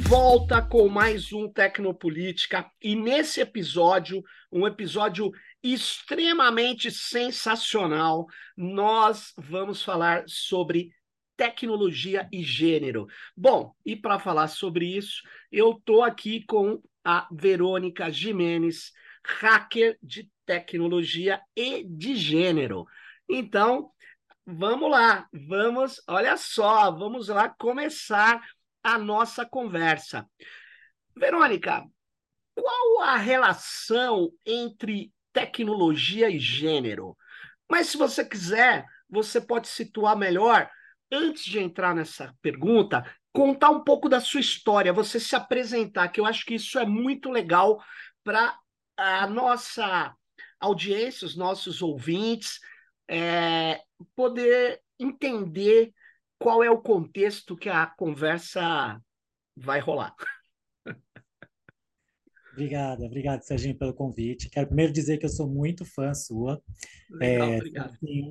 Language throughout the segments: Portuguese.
volta com mais um Tecnopolítica e nesse episódio, um episódio extremamente sensacional, nós vamos falar sobre tecnologia e gênero. Bom, e para falar sobre isso, eu estou aqui com a Verônica Gimenez, hacker de tecnologia e de gênero. Então, vamos lá, olha só, vamos lá começar a nossa conversa. Verônica, qual a relação entre tecnologia e gênero? Mas se você quiser, você pode situar melhor, antes de entrar nessa pergunta, contar um pouco da sua história, você se apresentar, que eu acho que isso é muito legal para a nossa audiência, os nossos ouvintes, é, poder entender qual é o contexto que a conversa vai rolar. Obrigado, Serginho, pelo convite. Quero primeiro dizer que eu sou muito fã sua. Legal, Foi obrigado. assim,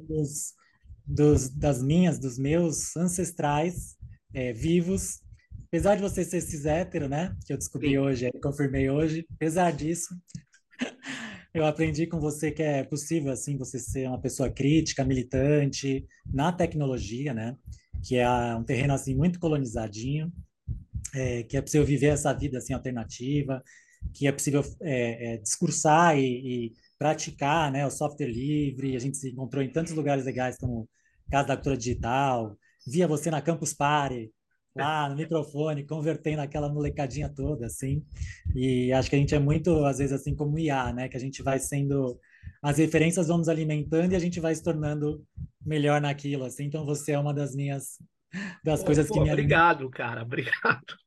dos meus ancestrais vivos. Apesar de você ser cis hétero, né? Que eu descobri Sim. hoje, confirmei hoje. Apesar disso, eu aprendi com você que é possível, assim, você ser uma pessoa crítica, militante na tecnologia, né? Que é um terreno, assim, muito colonizadinho, que é possível viver essa vida, assim, alternativa, que é possível discursar e praticar, né, o software livre. A gente se encontrou em tantos lugares legais como Casa da Cultura Digital, via você na Campus Party, lá no microfone, convertendo aquela molecadinha toda, assim. E acho que a gente é muito, às vezes, assim como IA, né, que a gente vai sendo... As referências vão nos alimentando e a gente vai se tornando melhor naquilo, assim. Então, você é uma das Pô, coisas que pô, me alimentam. obrigado, cara, obrigado.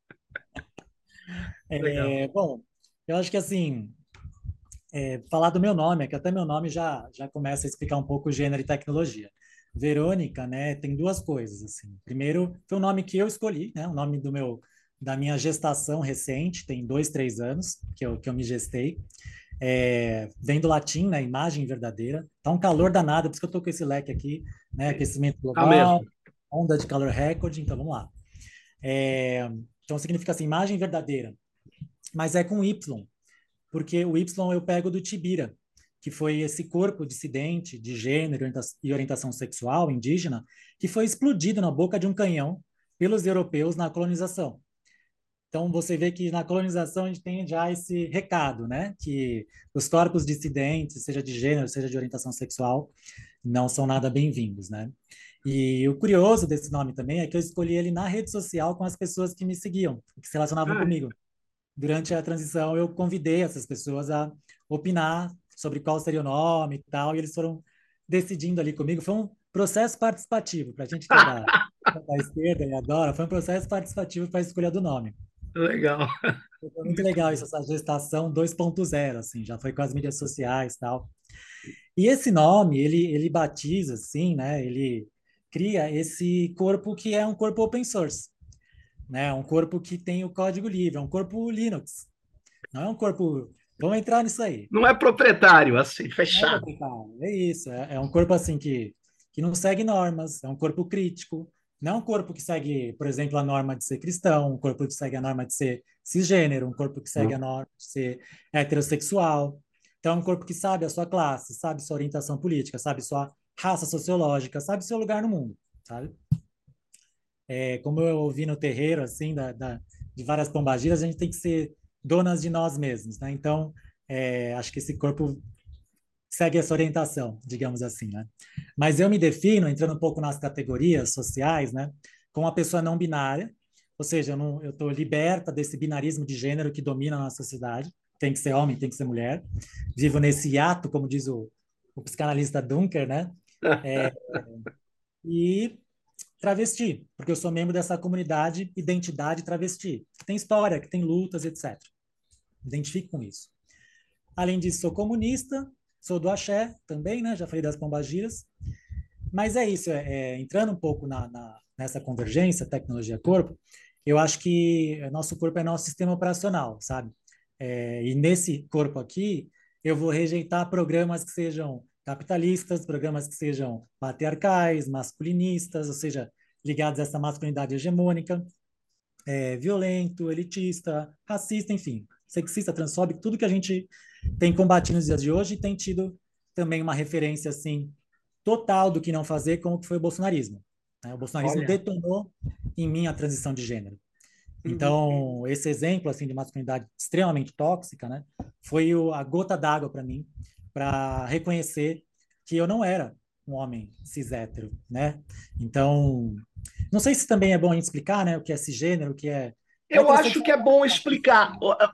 Legal. Bom, eu acho que assim, falar do meu nome, é que até meu nome já começa a explicar um pouco o gênero e tecnologia. Verônica, né, tem duas coisas, assim. Primeiro, foi um nome que eu escolhi, né, o nome da minha gestação recente, tem 2, 3 anos que eu me gestei. Vem do latim, né, imagem verdadeira. Tá um calor danado, por isso que eu tô com esse leque aqui, né, aquecimento Tá global, mesmo. onda de calor recorde, então vamos lá. É, então significa assim, imagem verdadeira, mas é com Y, porque o Y eu pego do Tibira, que foi esse corpo dissidente de gênero e orientação sexual indígena que foi explodido na boca de um canhão pelos europeus na colonização. Então você vê que na colonização a gente tem já esse recado, né, que os corpos dissidentes, seja de gênero, seja de orientação sexual, não são nada bem-vindos, né? E o curioso desse nome também é que eu escolhi ele na rede social com as pessoas que me seguiam, que se relacionavam Ah, comigo. Durante a transição, eu convidei essas pessoas a opinar sobre qual seria o nome e tal, e eles foram decidindo ali comigo. Foi um processo participativo, para a gente que é da esquerda e adora, foi um processo participativo para a escolha do nome. legal. Foi muito Muito legal isso, bom. essa gestação 2.0, assim, já foi com as mídias sociais e tal. E esse nome, ele batiza, assim, né, ele cria esse corpo que é um corpo open source, né, um corpo que tem o código livre, é um corpo Linux. Não é um corpo. Vamos entrar nisso aí. Não é proprietário, assim, Não é fechado. proprietário. É isso. É um corpo assim que não segue normas. É um corpo crítico. Não é um corpo que segue, por exemplo, a norma de ser cristão, um corpo que segue a norma de ser cisgênero, um corpo que segue a norma de ser heterossexual. Então, é um corpo que sabe a sua classe, sabe sua orientação política, sabe sua raça sociológica, sabe seu lugar no mundo, sabe? Como eu ouvi no terreiro, assim, de várias pombagiras, a gente tem que ser donas de nós mesmos, né? Então, acho que esse corpo segue essa orientação, digamos assim, né? Mas eu me defino, entrando um pouco nas categorias sociais, né? Como uma pessoa não binária, ou seja, eu estou liberta desse binarismo de gênero que domina a nossa sociedade. Tem que ser homem, tem que ser mulher. Vivo nesse hiato, como diz o psicanalista Dunker, né? É, e travesti, porque eu sou membro dessa comunidade identidade travesti, que tem história, que tem lutas, etc. Identifico com isso. Além disso, sou comunista, sou do axé também, né? Já falei das pombagiras. Mas é isso, entrando um pouco nessa convergência tecnologia-corpo, eu acho que nosso corpo é nosso sistema operacional, sabe? E nesse corpo aqui, eu vou rejeitar programas que sejam capitalistas, programas que sejam patriarcais, masculinistas, ou seja, ligados a essa masculinidade hegemônica. violento, elitista, racista, enfim, sexista, transfóbico, tudo que a gente tem combatido nos dias de hoje e tem tido também uma referência assim total do que não fazer, como que foi o bolsonarismo. Né? O bolsonarismo Olha. detonou em mim a transição de gênero. Uhum. Então, esse exemplo assim de masculinidade extremamente tóxica, né, foi a gota d'água para mim, para reconhecer que eu não era um homem cis hétero, né? Então, não sei se também é bom a gente explicar, né, o que é cisgênero, o que é Eu acho que é heterossexual. bom explicar.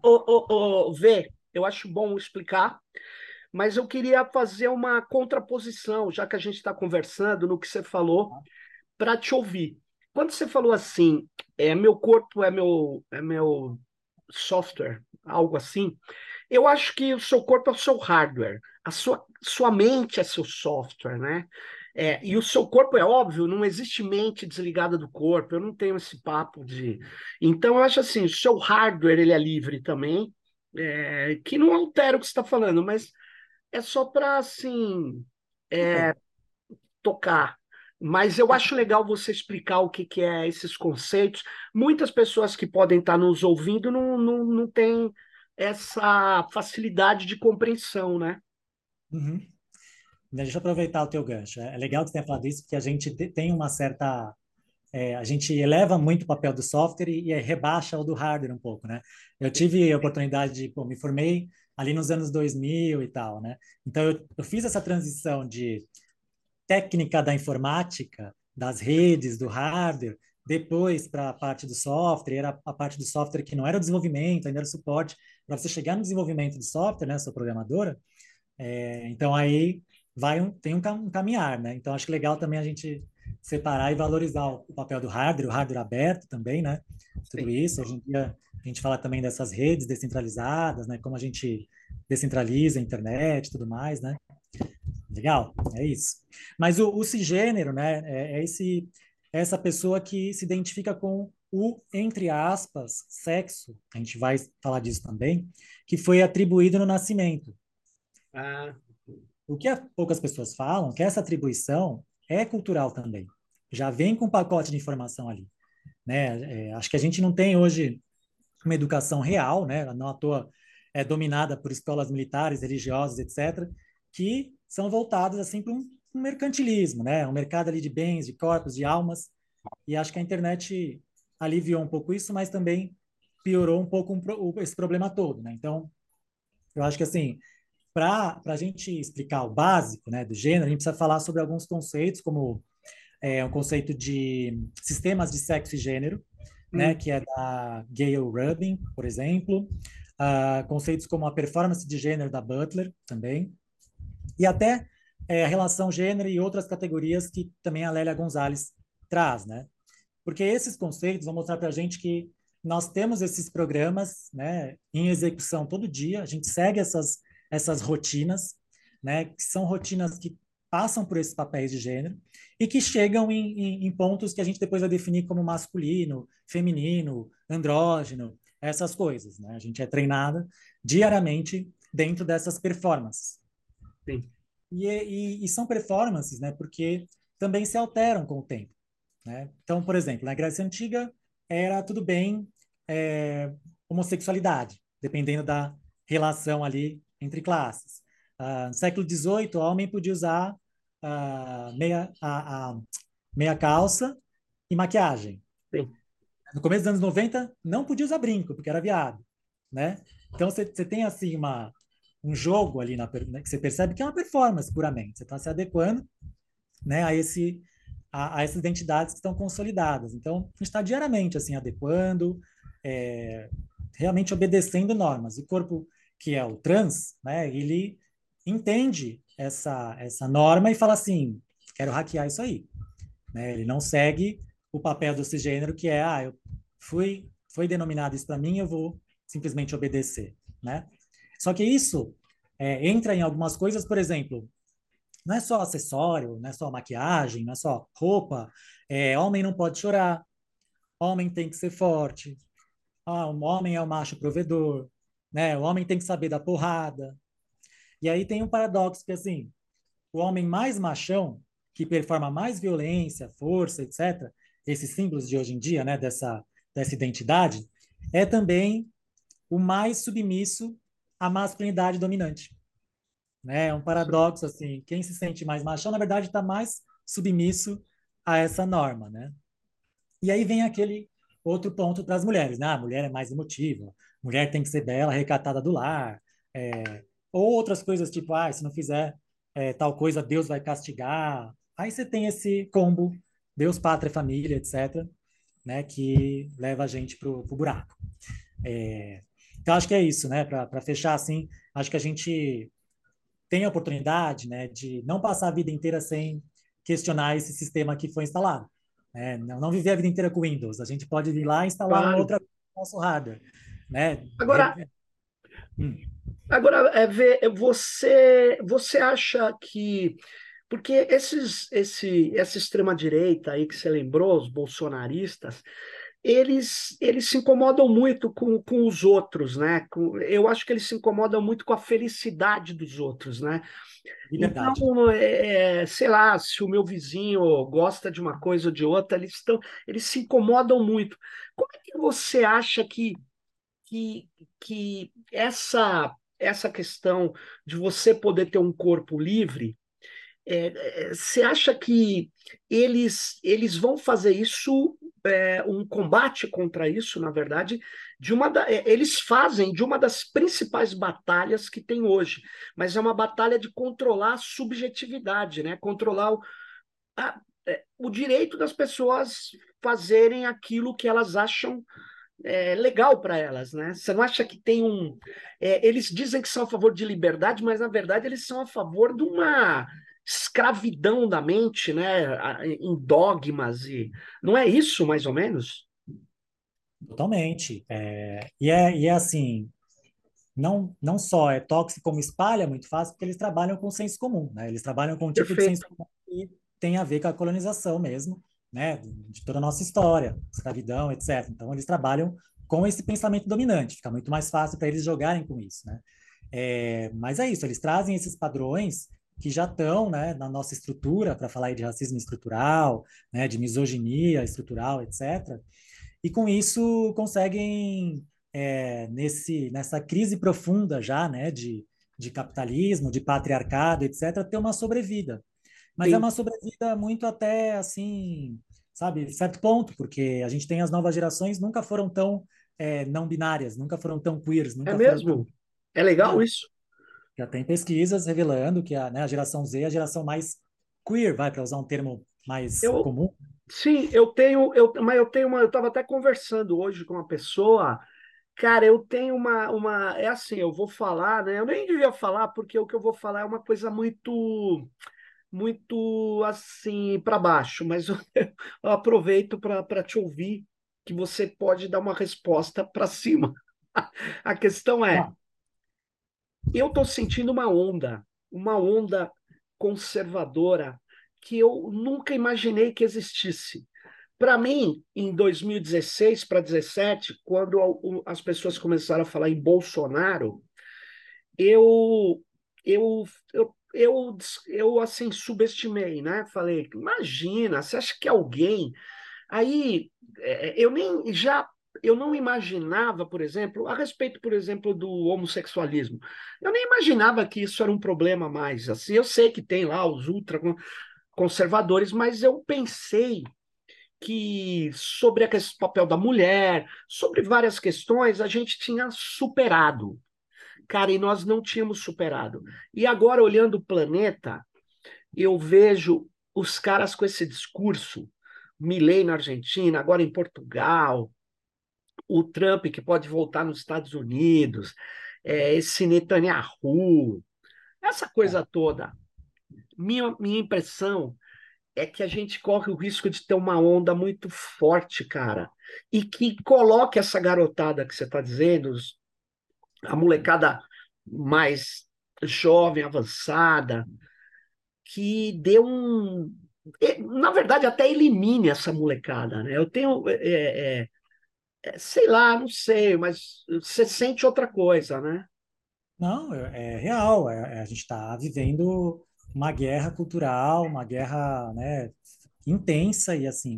Vê, eu acho bom explicar, mas eu queria fazer uma contraposição, já que a gente está conversando no que você falou, para te ouvir. Quando você falou assim, meu corpo é meu software, algo assim, eu acho que o seu corpo é o seu hardware, a sua mente é seu software, né? E o seu corpo é óbvio, não existe mente desligada do corpo, eu não tenho esse papo de. Então, eu acho assim, o seu hardware ele é livre também, que não altera o que você está falando, mas é só para assim Então, tocar. Mas eu acho legal você explicar o que é esses conceitos. Muitas pessoas que podem estar nos ouvindo não têm essa facilidade de compreensão, né? uhum. Deixa eu aproveitar o teu gancho. É legal que você tenha falado isso, porque a gente tem uma certa a gente eleva muito o papel do software e rebaixa o do hardware um pouco, né? Eu tive a oportunidade de, pô, me formei ali nos anos 2000 e tal, né? Então, eu fiz essa transição de técnica da informática, das redes, do hardware, depois para a parte do software, era a parte do software que não era o desenvolvimento, ainda era o suporte, para você chegar no desenvolvimento do software, né, sou programadora, então aí tem um caminhar, né? Então acho que legal também a gente separar e valorizar o papel do hardware, o hardware aberto também, né? Tudo Sim. isso. Hoje em dia a gente fala também dessas redes descentralizadas, né? Como a gente descentraliza a internet e tudo mais, né? Legal, é isso. Mas o cisgênero, né? É essa pessoa que se identifica com o, entre aspas, sexo, a gente vai falar disso também, que foi atribuído no nascimento. Ah, O que poucas pessoas falam, que essa atribuição é cultural também. Já vem com um pacote de informação ali, né? Acho que a gente não tem hoje uma educação real, né? Não à toa é dominada por escolas militares, religiosas, etc., que são voltadas assim para um mercantilismo, né? Um mercado ali de bens, de corpos, de almas. E acho que a internet aliviou um pouco isso, mas também piorou um pouco esse problema todo, né? Então, eu acho que assim, para a gente explicar o básico, né, do gênero, a gente precisa falar sobre alguns conceitos, como o conceito de sistemas de sexo e gênero, né, hum, que é da Gayle Rubin, por exemplo, conceitos como a performance de gênero da Butler, também, e até a relação gênero e outras categorias que também a Lélia Gonzalez traz, né? Porque esses conceitos vão mostrar para a gente que nós temos esses programas, né, em execução todo dia, a gente segue essas rotinas, né, que são rotinas que passam por esses papéis de gênero e que chegam em pontos que a gente depois vai definir como masculino, feminino, andrógeno, essas coisas, né? A gente é treinada diariamente dentro dessas performances. sim. E são performances, né, porque também se alteram com o tempo, né? Então, por exemplo, na Grécia Antiga era tudo bem homossexualidade, dependendo da relação ali entre classes. No século XVIII, o homem podia usar meia calça e maquiagem. Sim. No começo dos anos 90, não podia usar brinco, porque era viado, né? Então, você tem, assim, um jogo ali né, que você percebe que é uma performance puramente. Você está se adequando, né, a essas identidades que estão consolidadas. Então, a gente está diariamente assim adequando, é, realmente obedecendo normas. O corpo que é o trans, né, ele entende essa norma e fala assim, quero hackear isso aí, né? Ele não segue o papel do cisgênero que é, eu foi denominado isso para mim, eu vou simplesmente obedecer, né? Só que isso entra em algumas coisas, por exemplo, não é só acessório, não é só maquiagem, não é só roupa. Homem não pode chorar, homem tem que ser forte. Um homem é o macho provedor, né? O homem tem que saber dar porrada. E aí tem um paradoxo que assim, o homem mais machão, que performa mais violência, força, etc., esses símbolos de hoje em dia, né, dessa identidade, é também o mais submisso à masculinidade dominante, né? É um paradoxo, assim, quem se sente mais machão, na verdade, está mais submisso a essa norma, né? E aí vem aquele outro ponto para as mulheres, né? A mulher é mais emotiva, mulher tem que ser bela, recatada do lar, ou outras coisas tipo, se não fizer tal coisa, Deus vai castigar. Aí você tem esse combo, Deus, pátria, família, etc., né? Que leva a gente pro buraco. Então, acho que é isso, né? Para fechar assim, acho que a gente tem a oportunidade, né, de não passar a vida inteira sem questionar esse sistema que foi instalado. Né? Não viver a vida inteira com Windows. A gente pode ir lá e instalar uma Claro. outra no nosso hardware. Né? Agora, Hum. você acha que porque essa extrema-direita aí que você lembrou, os bolsonaristas, eles se incomodam muito com os outros, né? Eu acho que eles se incomodam muito com a felicidade dos outros, né? Liberdade. Então, sei lá, se o meu vizinho gosta de uma coisa ou de outra, eles se incomodam muito. Como é que você acha que, que essa questão de você poder ter um corpo livre você acha que eles vão fazer isso, um combate contra isso, na verdade, eles fazem de uma das principais batalhas que tem hoje, mas é uma batalha de controlar a subjetividade, né? Controlar a- o direito das pessoas fazerem aquilo que elas acham legal para elas, né? Você não acha que tem um. Eles dizem que são a favor de liberdade, mas na verdade eles são a favor de uma escravidão da mente, né? Em dogmas e não é isso, mais ou menos? Totalmente. E é assim, não só é tóxico, como espalha muito fácil, porque eles trabalham com senso comum, né? Eles trabalham com um tipo de senso Perfeito. comum que tem a ver com a colonização mesmo, né? De toda a nossa história, escravidão, etc. Então, eles trabalham com esse pensamento dominante, fica muito mais fácil para eles jogarem com isso, né? Mas é isso, eles trazem esses padrões que já estão, né, na nossa estrutura, para falar aí de racismo estrutural, né, de misoginia estrutural, etc. E com isso conseguem, nessa crise profunda já, né, de capitalismo, de patriarcado, etc., ter uma sobrevida. Mas é Sim. uma sobrevida muito até, assim, sabe, certo ponto, porque a gente tem as novas gerações, nunca foram tão não binárias, nunca foram tão queers, É nunca foram tão... mesmo? É legal É, isso? já tem pesquisas revelando que a geração Z é a geração mais queer, vai, para usar um termo mais Eu, comum. sim, mas eu tenho eu estava até conversando hoje com uma pessoa. Cara, eu tenho é assim, eu vou falar, né? Eu nem devia falar, porque o que eu vou falar é uma coisa muito assim para baixo, mas eu aproveito para te ouvir, que você pode dar uma resposta para cima. A questão é, Ah, eu estou sentindo uma onda conservadora que eu nunca imaginei que existisse. Para mim, em 2016 para 2017, quando as pessoas começaram a falar em Bolsonaro, eu, eu assim subestimei, né? Falei, imagina, você acha que alguém. Aí eu nem já eu não imaginava, por exemplo, a respeito, por exemplo, do homossexualismo. Eu nem imaginava que isso era um problema mais. Assim, eu sei que tem lá os ultra conservadores, mas eu pensei que sobre o papel da mulher, sobre várias questões, a gente tinha superado. Cara, e nós não tínhamos superado. E agora, olhando o planeta, eu vejo os caras com esse discurso, Milei na Argentina, agora em Portugal, o Trump que pode voltar nos Estados Unidos, esse Netanyahu, essa é. coisa toda. Minha impressão é que a gente corre o risco de ter uma onda muito forte, cara, e que coloque essa garotada que você está dizendo, a molecada mais jovem, avançada, que dê um. Na verdade, até elimine essa molecada, né? Eu tenho, sei lá, não sei, mas você sente outra coisa, né? Não, é real. A gente está vivendo uma guerra cultural, uma guerra, né, intensa e assim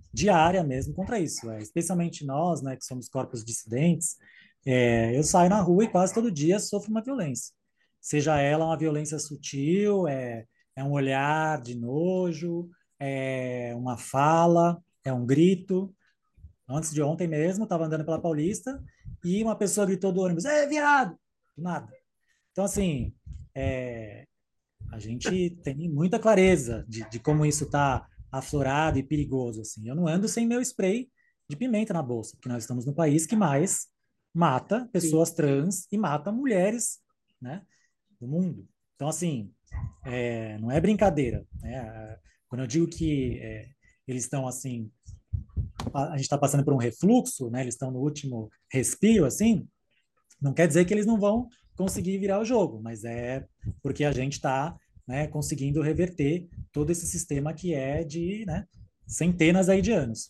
diária mesmo contra isso. Especialmente nós, né, que somos corpos dissidentes, eu saio na rua e quase todo dia sofro uma violência. Seja ela uma violência sutil, é um olhar de nojo, é uma fala, é um grito. Antes de ontem mesmo, estava andando pela Paulista e uma pessoa gritou do ônibus: "É, viado!" Do nada. Então, assim, é, a gente tem muita clareza de como isso está aflorado e perigoso. Assim. Eu não ando sem meu spray de pimenta na bolsa, porque nós estamos no país que mais mata Sim, pessoas trans e mata mulheres, né, do mundo. Então, assim, não é brincadeira. Né? Quando eu digo que eles estão, assim, a gente está passando por um refluxo, né, eles estão no último respiro, assim, não quer dizer que eles não vão conseguir virar o jogo, mas é porque a gente está, né, conseguindo reverter todo esse sistema que é de, né, centenas aí de anos.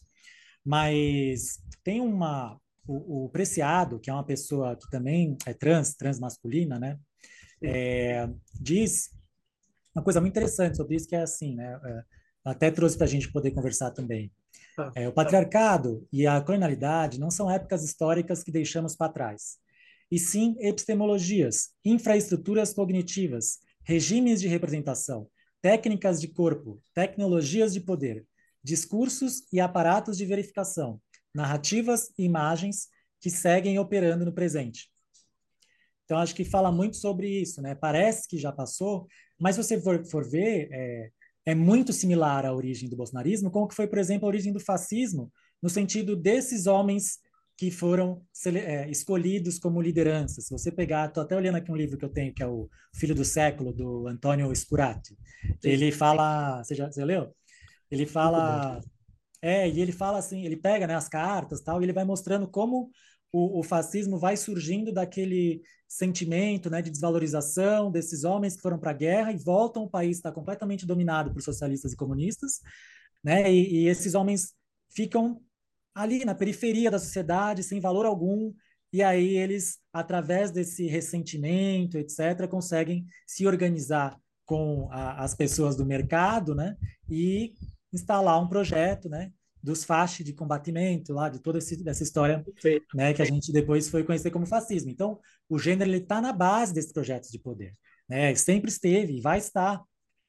Mas tem o Preciado, que é uma pessoa que também é transmasculina, né, sim. diz uma coisa muito interessante sobre isso, que é assim, né, até trouxe para a gente poder conversar também. Tá. O patriarcado e a colonialidade não são épocas históricas que deixamos para trás, e sim epistemologias, infraestruturas cognitivas, regimes de representação, técnicas de corpo, tecnologias de poder, discursos e aparatos de verificação, narrativas e imagens que seguem operando no presente. Então, acho que fala muito sobre isso, né? Parece que já passou, mas se você for ver, é muito similar à origem do bolsonarismo, como que foi, por exemplo, a origem do fascismo, no sentido desses homens que foram escolhidos como lideranças. Se você pegar, estou até olhando aqui um livro que eu tenho, que é o Filho do Século, do Antônio Scurati, que Sim, ele fala, você leu? Ele muito bom. fala e ele fala assim, ele pega, né, as cartas, tal, e ele vai mostrando como o fascismo vai surgindo daquele sentimento, né, de desvalorização desses homens que foram para a guerra e voltam, o país está completamente dominado por socialistas e comunistas, né, e esses homens ficam ali na periferia da sociedade, sem valor algum, e aí eles, através desse ressentimento, etc., conseguem se organizar com as pessoas do mercado, né, e instalar um projeto, né, dos fachos de combatimento, lá, de toda essa história, Perfeito. né, que a gente depois foi conhecer como fascismo. Então, o gênero está na base desses projetos de poder, né, sempre esteve e vai estar.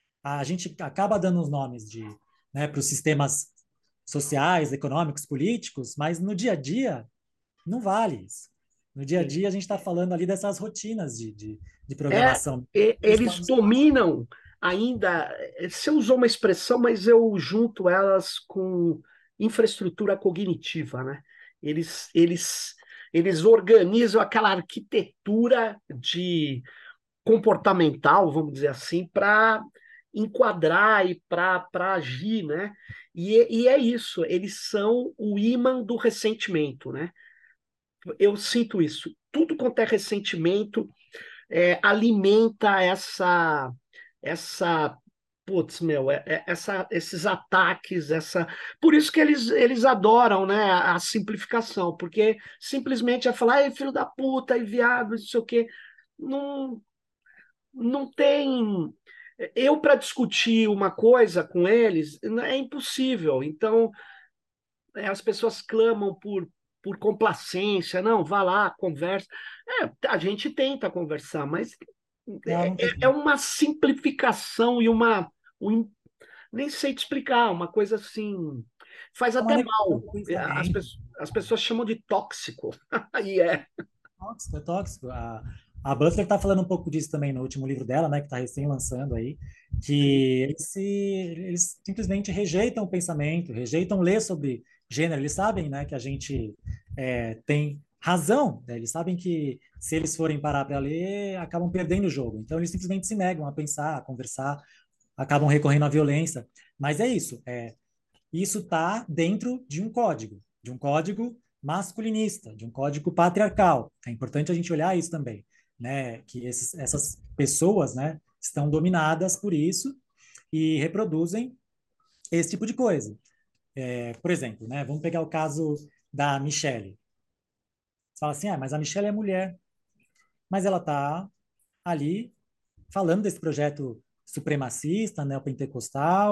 A gente acaba dando os nomes né, para os sistemas sociais, econômicos, políticos, mas no dia a dia não vale isso. No dia a Sim. dia a gente está falando ali dessas rotinas de É, programação. eles dominam ainda. Você usou uma expressão, mas eu junto elas com infraestrutura cognitiva, né? Eles, eles, eles organizam aquela arquitetura de comportamental, vamos dizer assim, para enquadrar e para agir, né? E é isso, eles são o imã do ressentimento, né? Eu sinto isso. Tudo quanto é ressentimento alimenta essa putz, meu, esses ataques, por isso que eles adoram, né, a simplificação, porque simplesmente é falar, ei, filho da puta, e viado, não sei o quê, não, não tem. Eu, para discutir uma coisa com eles, é impossível. Então, as pessoas clamam por complacência, não, vá lá, conversa. A gente tenta conversar, mas Não, é, não tem. é uma simplificação e um, nem sei te explicar, uma coisa assim, faz É uma até negação mal. do As, pensamento. as pessoas chamam de tóxico. E é. Tóxico, é tóxico. A Butler está falando um pouco disso também no último livro dela, né, que está recém lançando aí, que eles simplesmente rejeitam o pensamento, rejeitam ler sobre gênero. Eles sabem, né, que a gente tem razão, né? Eles sabem que se eles forem parar para ler, acabam perdendo o jogo. Então eles simplesmente se negam a pensar, a conversar, acabam recorrendo à violência. Mas é isso. Isso está dentro de um código masculinista, de um código patriarcal. É importante a gente olhar isso também, né? Que essas pessoas, né, estão dominadas por isso e reproduzem esse tipo de coisa. Por exemplo, né, vamos pegar o caso da Michelle. Você fala assim, mas a Michelle é mulher, mas ela está ali falando desse projeto supremacista, neopentecostal,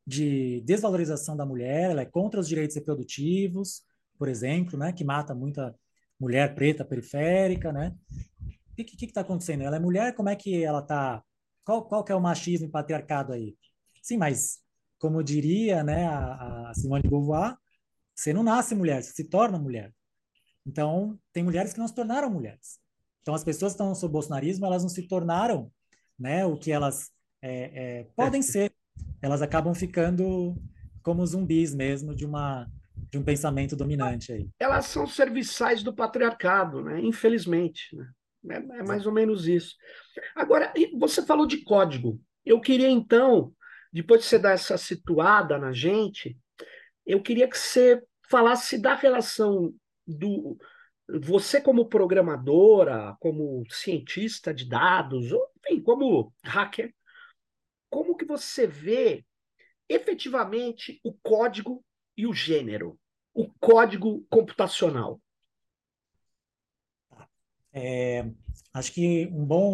de desvalorização da mulher, ela é contra os direitos reprodutivos, por exemplo, né, que mata muita mulher preta periférica, né? O que está acontecendo? Ela é mulher, como é que ela está? Qual que é o machismo e patriarcado aí? Sim, mas como diria, né, a Simone de Beauvoir, você não nasce mulher, você se torna mulher. Então, tem mulheres que não se tornaram mulheres. Então, as pessoas que estão sob o bolsonarismo, elas não se tornaram, né, o que elas podem ser. Elas acabam ficando como zumbis mesmo de um pensamento dominante aí. Elas são serviçais do patriarcado, né? Infelizmente, né? É mais ou menos isso. Agora, você falou de código. Eu queria, então, depois de você dar essa situada na gente, eu queria que você falasse da relação do você como programadora, como cientista de dados, ou enfim, como hacker, como que você vê efetivamente o código e o gênero, o código computacional? É, acho que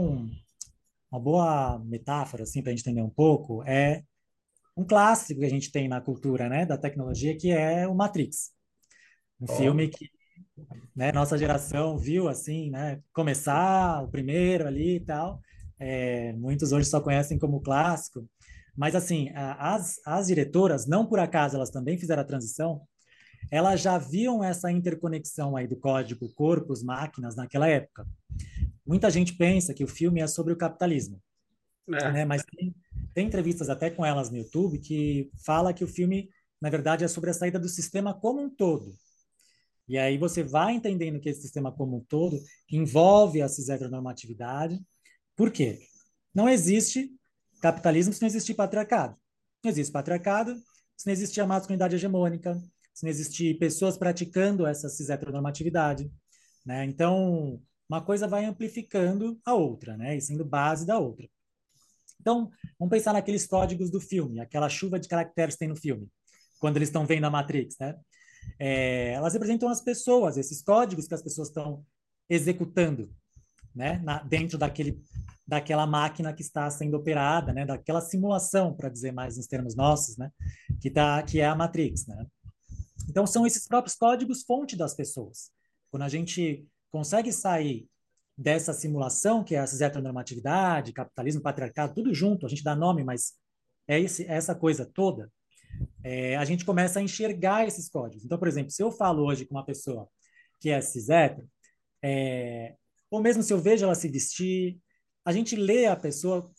uma boa metáfora, assim, para a gente entender um pouco, é um clássico que a gente tem na cultura, né, da tecnologia, que é o Matrix. Um Ó, filme que, né, nossa geração viu, assim, né, começar, o primeiro ali e tal. Muitos hoje só conhecem como clássico. Mas, assim, as diretoras, não por acaso elas também fizeram a transição, elas já viam essa interconexão aí do código corpos, máquinas naquela época. Muita gente pensa que o filme é sobre o capitalismo, é, né? Mas tem entrevistas até com elas no YouTube que fala que o filme, na verdade, é sobre a saída do sistema como um todo. E aí você vai entendendo que esse sistema como um todo envolve a cis-heteronormatividade. Por quê? Não existe capitalismo se não existir patriarcado. Não existe patriarcado se não existir a masculinidade hegemônica, se não existir pessoas praticando essa cis-heteronormatividade, né? Então, uma coisa vai amplificando a outra, né? E sendo base da outra. Então, vamos pensar naqueles códigos do filme, aquela chuva de caracteres que tem no filme, quando eles estão vendo a Matrix, né? Elas representam as pessoas, esses códigos que as pessoas estão executando, né? Dentro daquela máquina que está sendo operada, né? Daquela simulação, para dizer mais nos termos nossos, né? Que é a Matrix, né? Então, são esses próprios códigos fonte das pessoas. Quando a gente consegue sair dessa simulação, que é essa heteronormatividade, capitalismo, patriarcado, tudo junto, a gente dá nome, mas essa coisa toda, a gente começa a enxergar esses códigos. Então, por exemplo, se eu falo hoje com uma pessoa que é cis-hétero, ou mesmo se eu vejo ela se vestir, a gente lê a pessoa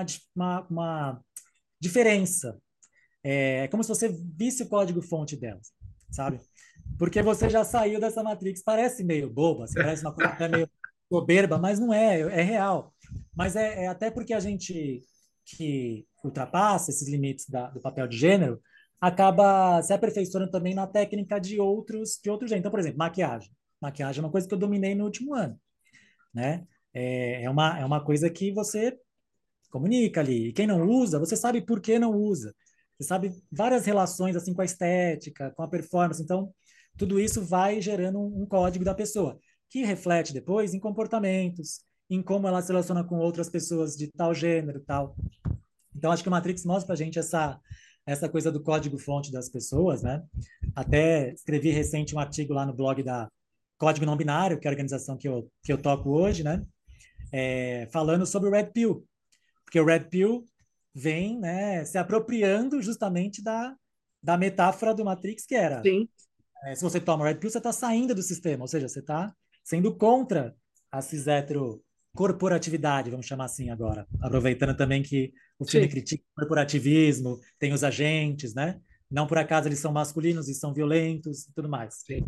uma diferença. É como se você visse o código-fonte delas, sabe? Porque você já saiu dessa Matrix. Parece meio boba, assim, parece uma coisa até meio soberba, mas não é, é real. Mas é até porque a gente que ultrapassa esses limites do papel de gênero acaba se aperfeiçoando também na técnica de outros gêneros. Então, por exemplo, maquiagem. Maquiagem é uma coisa que eu dominei no último ano, né? É uma coisa que você comunica ali. E quem não usa, você sabe por que não usa. Você sabe várias relações assim com a estética, com a performance. Então, tudo isso vai gerando um código da pessoa, que reflete depois em comportamentos, em como ela se relaciona com outras pessoas de tal gênero, tal. Então, acho que o Matrix mostra para a gente essa coisa do código-fonte das pessoas, né? Até escrevi recente um artigo lá no blog da Código Não Binário, que é a organização que eu toco hoje, né? Falando sobre o Red Pill, porque o Red Pill vem, né, se apropriando justamente da metáfora do Matrix, que era, sim. se você toma Red Pill, você está saindo do sistema, ou seja, você está sendo contra a cis-hetero corporatividade, vamos chamar assim agora, aproveitando também que o filme Sim, critica o corporativismo, tem os agentes, né? Não por acaso eles são masculinos e são violentos e tudo mais. sim.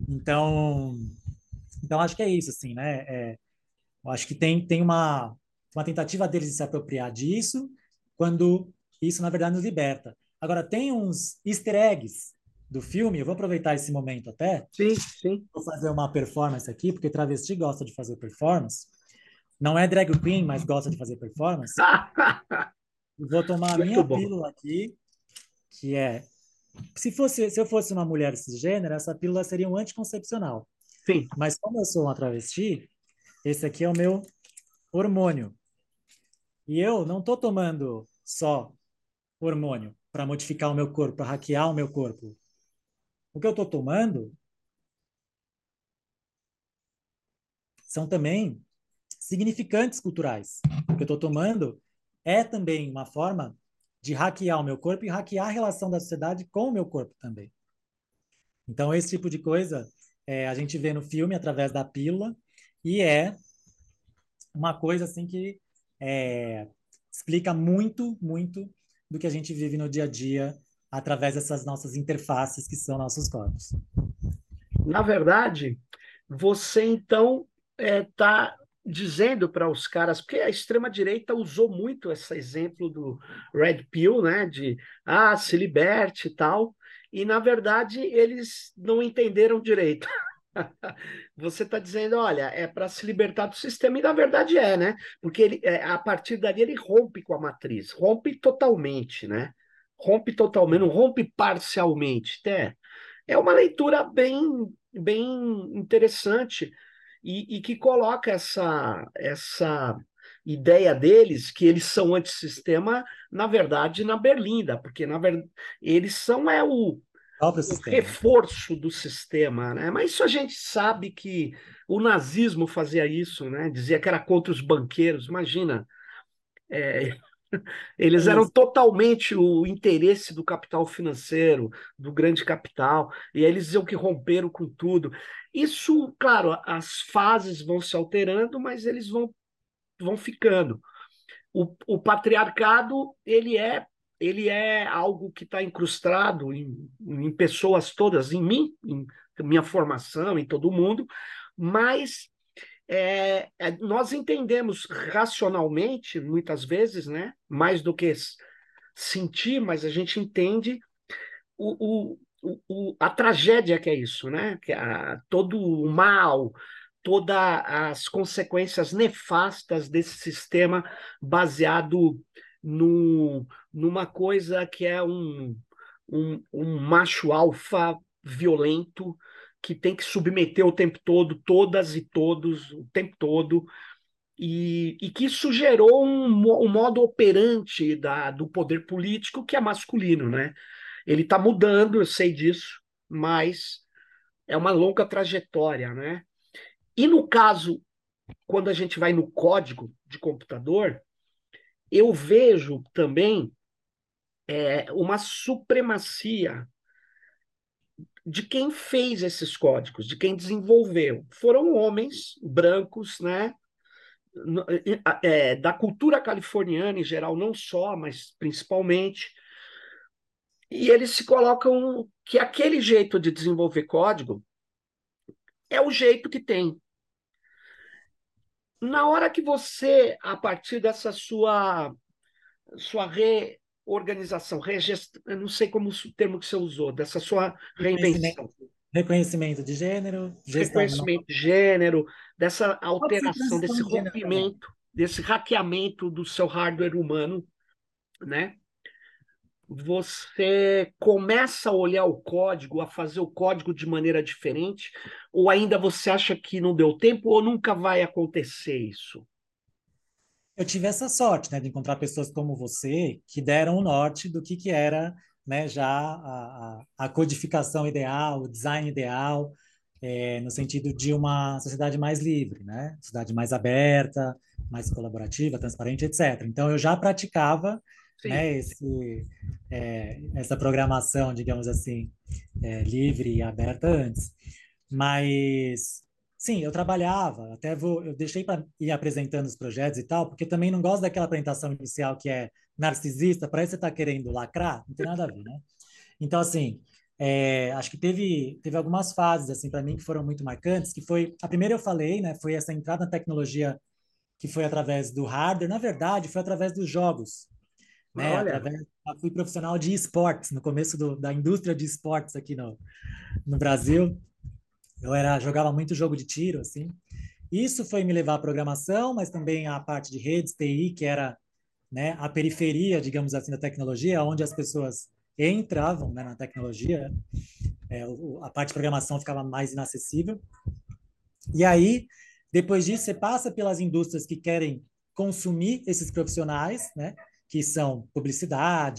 Então acho que é isso, assim, né? Eu acho que tem uma tentativa deles de se apropriar disso, quando isso, na verdade, nos liberta. Agora, tem uns easter eggs do filme, eu vou aproveitar esse momento até, Sim, sim. vou fazer uma performance aqui, porque travesti gosta de fazer performance. Não é drag queen, mas gosta de fazer performance. Eu vou tomar a Muito minha bom. pílula aqui, que é, se eu fosse uma mulher cisgênera, essa pílula seria um anticoncepcional. Sim. Mas como eu sou uma travesti, esse aqui é o meu hormônio. E eu não estou tomando só hormônio. para modificar o meu corpo, para hackear o meu corpo. O que eu estou tomando são também significantes culturais. O que eu estou tomando é também uma forma de hackear o meu corpo e hackear a relação da sociedade com o meu corpo também. Então, esse tipo de coisa a gente vê no filme através da pílula e é uma coisa assim que explica muito, muito do que a gente vive no dia a dia através dessas nossas interfaces que são nossos corpos. Na verdade, você então está dizendo para os caras, porque a extrema-direita usou muito esse exemplo do Red Pill, né, de se liberte e tal, e na verdade eles não entenderam direito. Você está dizendo, olha, é para se libertar do sistema, e na verdade né? Porque a partir dali ele rompe com a matriz, rompe totalmente, né? Rompe totalmente, não rompe parcialmente. É uma leitura bem interessante e que coloca essa ideia deles, que eles são antissistema, na verdade, na berlinda, porque na verdade eles são Próprio o sistema. reforço do sistema, né? Mas isso a gente sabe que o nazismo fazia isso, né? Dizia que era contra os banqueiros. Imagina, é, É eles eram isso. totalmente o interesse do capital financeiro, do grande capital, e aí eles diziam que romperam com tudo. Isso, claro, as fases vão se alterando, mas eles vão ficando. O patriarcado, ele é algo que está incrustado em pessoas todas, em mim, em minha formação, em todo mundo, mas nós entendemos racionalmente, muitas vezes, né, mais do que sentir, mas a gente entende a tragédia que é isso, né? Que todo o mal, todas as consequências nefastas desse sistema baseado numa coisa que é um macho alfa violento que tem que submeter o tempo todo, todas e todos, o tempo todo, e que isso gerou um modo operante do poder político que é masculino, né? Ele está mudando, eu sei disso, mas é uma longa trajetória, né? E no caso, quando a gente vai no código de computador, eu vejo também uma supremacia de quem fez esses códigos, de quem desenvolveu. Foram homens brancos, né? Da cultura californiana em geral, não só, mas principalmente. E eles se colocam que aquele jeito de desenvolver código é o jeito que tem. Na hora que você, a partir dessa sua reorganização, eu não sei como o termo que você usou, dessa sua Reconhecimento, reinvenção, reconhecimento de gênero, gestão mental. reconhecimento de gênero, dessa Pode ser alteração, transição desse de gênero também. rompimento, desse hackeamento do seu hardware humano, né? Você começa a olhar o código, a fazer o código de maneira diferente, ou ainda você acha que não deu tempo, ou nunca vai acontecer isso? Eu tive essa sorte, né, de encontrar pessoas como você que deram o norte do que era, né, já a codificação ideal, o design ideal, no sentido de uma sociedade mais livre, né, sociedade mais aberta, mais colaborativa, transparente, etc. Então eu já praticava, Sim. né, essa programação, digamos assim, livre e aberta antes. Mas sim, eu trabalhava, eu deixei para ir apresentando os projetos e tal, porque também não gosto daquela apresentação inicial que é narcisista, parece que você está querendo lacrar, não tem nada a ver, né? Então, assim, acho que teve algumas fases, assim, para mim que foram muito marcantes, que foi, a primeira eu falei, né, foi essa entrada na tecnologia que foi através do hardware, na verdade, foi através dos jogos, né, Olha, eu fui profissional de esportes, no começo da indústria de esportes aqui no Brasil, jogava muito jogo de tiro, assim. Isso foi me levar à programação, mas também à parte de redes, TI, que era, né, a periferia, digamos assim, da tecnologia, onde as pessoas entravam, né, na tecnologia. A parte de programação ficava mais inacessível. E aí, depois disso, você passa pelas indústrias que querem consumir esses profissionais, né, que são publicidade,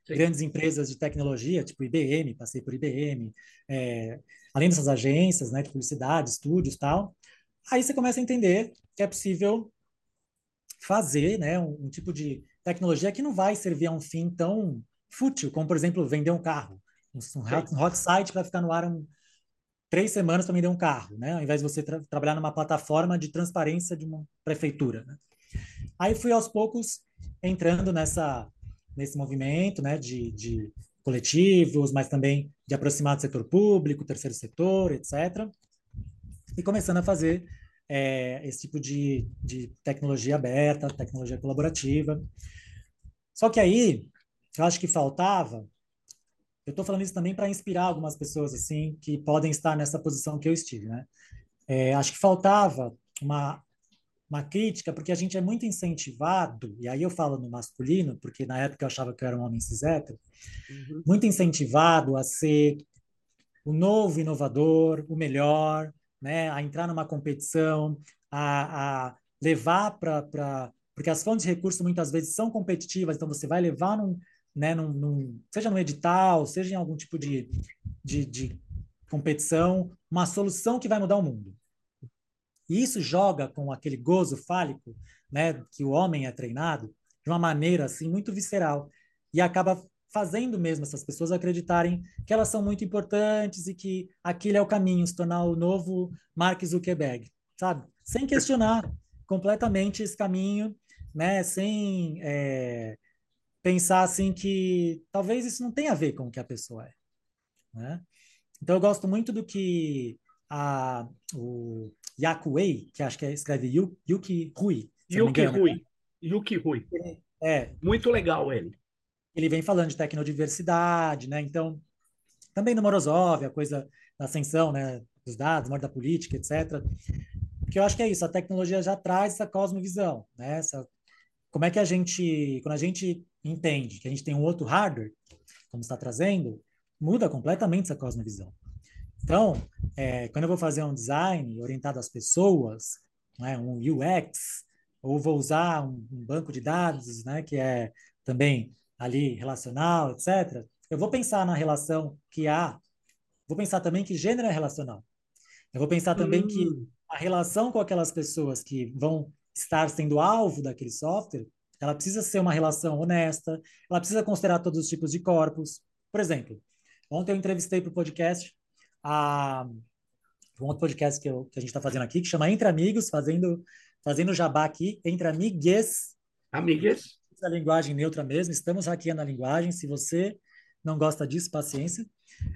Sim. grandes empresas de tecnologia, tipo IBM, passei por IBM, além dessas agências, né, de publicidade, estúdios, tal. Aí você começa a entender que é possível fazer, né, um tipo de tecnologia que não vai servir a um fim tão fútil, como, por exemplo, vender um carro, Sim. um hot site para ficar no ar 3 semanas para vender um carro, né, ao invés de você trabalhar numa plataforma de transparência de uma prefeitura, né? Aí fui aos poucos entrando nesse movimento, né, de coletivos, mas também de aproximar do setor público, terceiro setor, etc. E começando a fazer esse tipo de tecnologia aberta, tecnologia colaborativa. Só que aí, eu acho que faltava, eu estou falando isso também para inspirar algumas pessoas assim que podem estar nessa posição que eu estive, né? Acho que faltava uma crítica, porque a gente é muito incentivado, e aí eu falo no masculino, porque na época eu achava que eu era um homem cis hétero, Uhum. muito incentivado a ser o novo inovador, o melhor, né, a entrar numa competição, a levar para. Porque as fontes de recursos muitas vezes são competitivas, então você vai levar né, seja num edital, seja em algum tipo de competição, uma solução que vai mudar o mundo. E isso joga com aquele gozo fálico, né, que o homem é treinado, de uma maneira assim muito visceral e acaba fazendo mesmo essas pessoas acreditarem que elas são muito importantes e que aquele é o caminho, se tornar o novo Mark Zuckerberg, sabe? Sem questionar completamente esse caminho, né? Sem pensar assim que talvez isso não tenha a ver com o que a pessoa é, né? Então eu gosto muito do que o Yaku Wei, que acho que escreve Yuki Hui, se eu não me Yuki engano, né? Rui. Yuki Rui. É, Muito legal ele. ele vem falando de tecnodiversidade, né? Então, também no Morozov, a coisa da ascensão, né, dos dados, morte da política, etc. Porque eu acho que é isso, a tecnologia já traz essa cosmovisão, né? Como é que quando a gente entende que a gente tem um outro hardware, como está trazendo, muda completamente essa cosmovisão. Então, quando eu vou fazer um design orientado às pessoas, né, um UX, ou vou usar um banco de dados, né, que é também ali relacional, etc., eu vou pensar na relação que há, vou pensar também que gênero é relacional. Eu vou pensar também que Hum, a relação com aquelas pessoas que vão estar sendo alvo daquele software, ela precisa ser uma relação honesta, ela precisa considerar todos os tipos de corpos. Por exemplo, ontem eu entrevistei para o podcast a um outro podcast que a gente está fazendo aqui, que chama Entre Amigos, fazendo jabá aqui, Entre Amigues, amigues. a linguagem neutra mesmo, estamos hackeando a linguagem, se você não gosta disso, paciência.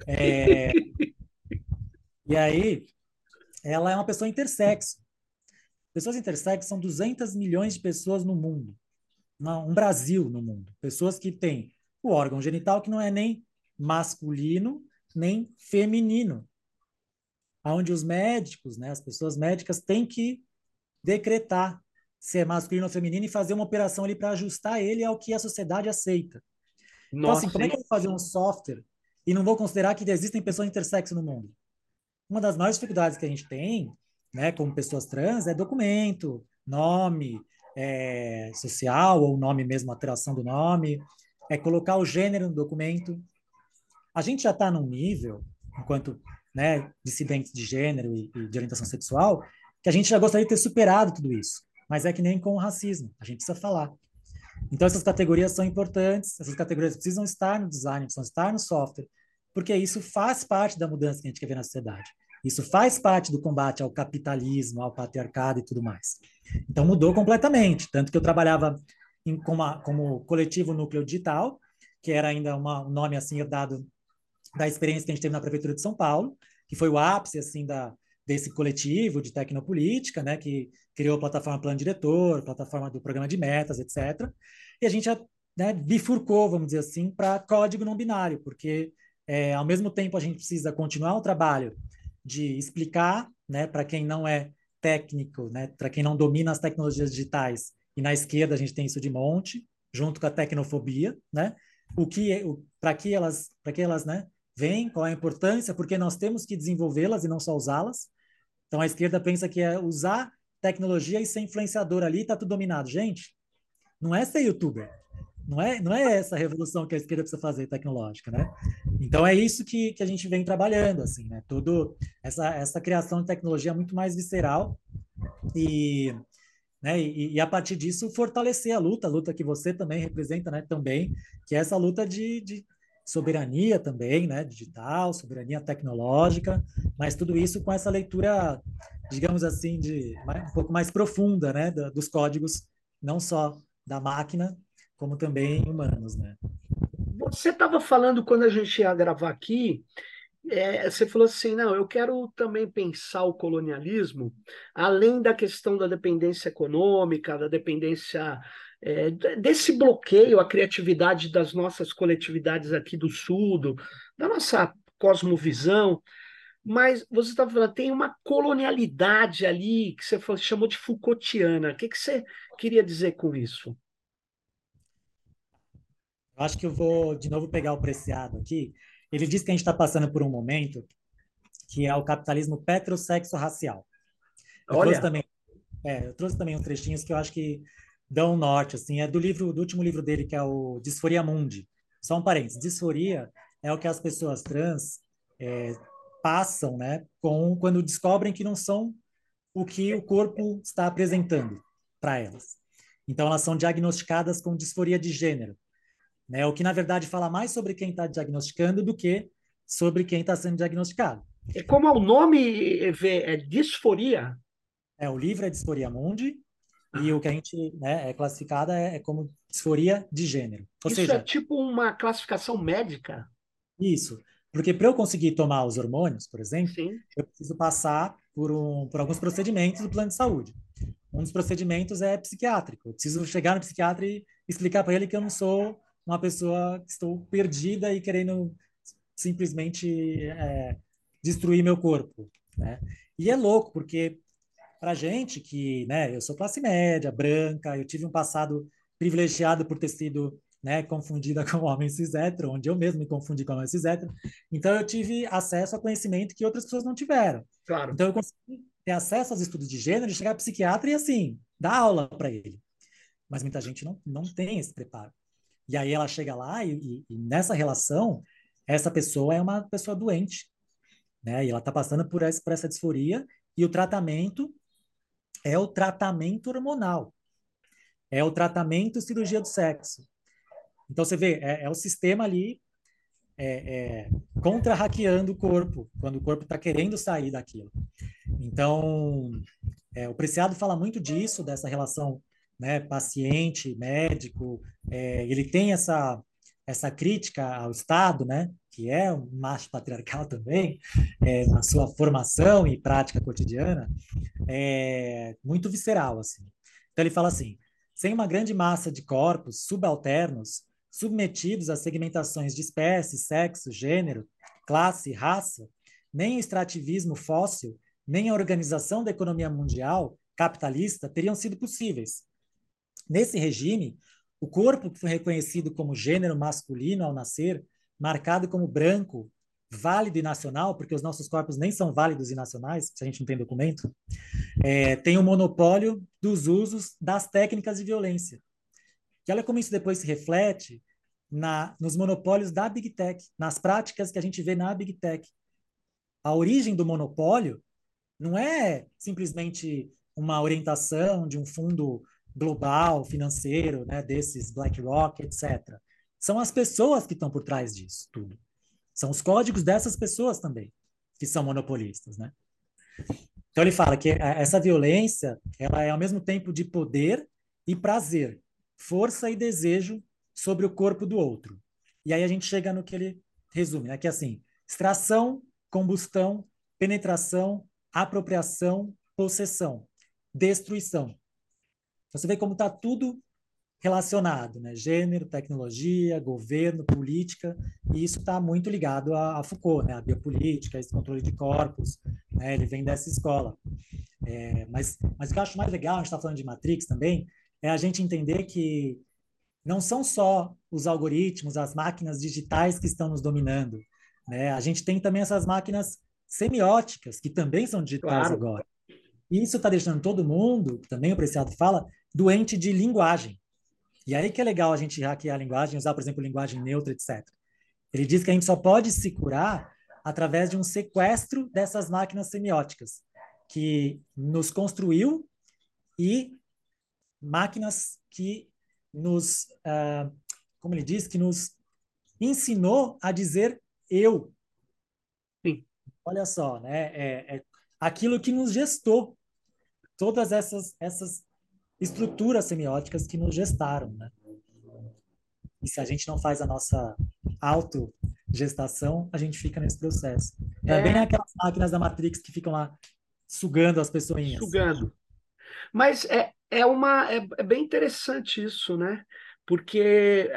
E aí, ela é uma pessoa intersexo. Pessoas intersexo são 200 milhões de pessoas no mundo, um Brasil no mundo. Pessoas que têm o órgão genital que não é nem masculino, nem feminino, onde os médicos, né, as pessoas médicas têm que decretar se é masculino ou feminino e fazer uma operação ali para ajustar ele ao que a sociedade aceita. Então, assim, Nossa, como é que hein? eu vou fazer um software e não vou considerar que existem pessoas intersexo no mundo? Uma das maiores dificuldades que a gente tem, né, como pessoas trans, é documento, nome social, ou nome mesmo, alteração do nome, é colocar o gênero no documento. A gente já está num nível, enquanto, né, dissidentes de gênero e de orientação sexual, que a gente já gostaria de ter superado tudo isso. Mas é que nem com o racismo, a gente precisa falar. Então, essas categorias são importantes, essas categorias precisam estar no design, precisam estar no software, porque isso faz parte da mudança que a gente quer ver na sociedade. Isso faz parte do combate ao capitalismo, ao patriarcado e tudo mais. Então, mudou completamente. Tanto que eu trabalhava como coletivo núcleo digital, que era ainda um nome assim herdado da experiência que a gente teve na Prefeitura de São Paulo, que foi o ápice assim desse coletivo de tecnopolítica, né, que criou a plataforma Plano Diretor, plataforma do programa de metas, etc. E a gente já, né, bifurcou, vamos dizer assim, para código não binário, porque ao mesmo tempo a gente precisa continuar o trabalho de explicar, né, para quem não é técnico, né, para quem não domina as tecnologias digitais, e na esquerda a gente tem isso de monte, junto com a tecnofobia, né, para que elas, né, vêm, qual a importância, porque nós temos que desenvolvê-las e não só usá-las. Então a esquerda pensa que é usar tecnologia e ser influenciador ali, está tudo dominado. Gente, não é ser youtuber. não é essa revolução que a esquerda precisa fazer tecnológica, né? Então é isso que a gente vem trabalhando, assim, né? Todo essa criação de tecnologia muito mais visceral e, né? E a partir disso fortalecer a luta que você também representa, né? Também, que é essa luta de soberania também, né? Digital, soberania tecnológica, mas tudo isso com essa leitura, digamos assim, um pouco mais profunda, né? Dos códigos, não só da máquina, como também humanos, né? Você estava falando quando a gente ia gravar aqui, você falou assim, não, eu quero também pensar o colonialismo, além da questão da dependência econômica, da dependência, desse bloqueio à criatividade das nossas coletividades aqui do Sul, da nossa cosmovisão, mas você estava falando, tem uma colonialidade ali que você chamou de Foucaultiana. O que que você queria dizer com isso? Eu acho que eu vou de novo pegar o Preciado aqui. Ele diz que a gente está passando por um momento que é o capitalismo petrossexo-racial. Eu trouxe Olha, também, eu trouxe também uns trechinhos que eu acho que dão um norte, assim, é do último livro dele, que é o Disforia Mundi. Só um parênteses, disforia é o que as pessoas trans é, passam, né, quando descobrem que não são o que o corpo está apresentando para elas. Então, elas são diagnosticadas com disforia de gênero, né? O que, na verdade, fala mais sobre quem está diagnosticando do que sobre quem está sendo diagnosticado. é como é o nome é disforia. O livro é Disforia Mundi e Ah, o que a gente, né, é classificada é como disforia de gênero. Ou isso é seja, tipo uma classificação médica. isso. Porque para eu conseguir tomar os hormônios, por exemplo, Sim. eu preciso passar por alguns procedimentos do plano de saúde. Um dos procedimentos é psiquiátrico. Eu preciso chegar no psiquiatra e explicar para ele que eu não sou uma pessoa que estou perdida e querendo simplesmente destruir meu corpo, né? E é louco, porque para gente que, né, eu sou classe média, branca, eu tive um passado privilegiado por ter sido, né, confundida com homem cis hétero, onde eu mesmo me confundi com homem cis hétero, então eu tive acesso a conhecimento que outras pessoas não tiveram. Claro. Então eu consegui ter acesso aos estudos de gênero, chegar ao psiquiatra e, assim, dar aula para ele. Mas muita gente não tem esse preparo. E aí ela chega lá e nessa relação, essa pessoa é uma pessoa doente, né? E ela está passando por essa disforia e o tratamento é o tratamento hormonal, é o tratamento cirurgia do sexo. Então você vê, é o sistema ali contra-hackeando o corpo, quando o corpo está querendo sair daquilo. Então, o Preciado fala muito disso, dessa relação, né, paciente, médico, ele tem essa crítica ao Estado, né, que é um macho patriarcal também, na sua formação e prática cotidiana, muito visceral, assim. Então ele fala assim, sem uma grande massa de corpos subalternos, submetidos a segmentações de espécie, sexo, gênero, classe, raça, nem o extrativismo fóssil, nem a organização da economia mundial capitalista teriam sido possíveis. Nesse regime, o corpo que foi reconhecido como gênero masculino ao nascer, marcado como branco, válido e nacional, porque os nossos corpos nem são válidos e nacionais, se a gente não tem documento, tem o monopólio dos usos das técnicas de violência. E olha como isso depois se reflete nos monopólios da Big Tech, nas práticas que a gente vê na Big Tech. A origem do monopólio não é simplesmente uma orientação de um fundo global, financeiro, né, desses BlackRock, etc. São as pessoas que estão por trás disso tudo. São os códigos dessas pessoas também, que são monopolistas, né? Então ele fala que essa violência, ela é ao mesmo tempo de poder e prazer, força e desejo sobre o corpo do outro. E aí a gente chega no que ele resume, né? Que é assim, extração, combustão, penetração, apropriação, possessão, destruição. Então, você vê como está tudo relacionado, né? Gênero, tecnologia, governo, política, e isso está muito ligado a Foucault, né? A biopolítica, esse controle de corpos, né? Ele vem dessa escola. Mas o que eu acho mais legal, a gente está falando de Matrix também, é a gente entender que não são só os algoritmos, as máquinas digitais que estão nos dominando, né? A gente tem também essas máquinas semióticas, que também são digitais Claro. agora. E isso está deixando todo mundo, que também o Preciado fala, doente de linguagem. E aí que é legal a gente hackear a linguagem, usar, por exemplo, linguagem neutra, etc. Ele diz que a gente só pode se curar através de um sequestro dessas máquinas semióticas, que nos construiu e máquinas que nos, como ele diz, que nos ensinou a dizer eu. Sim. Olha só, né? É aquilo que nos gestou, todas essas estruturas semióticas que nos gestaram, né? E se a gente não faz a nossa autogestação, a gente fica nesse processo. Então, é bem É, aquelas máquinas da Matrix que ficam lá sugando as pessoinhas. sugando. Mas é bem interessante isso, né? Porque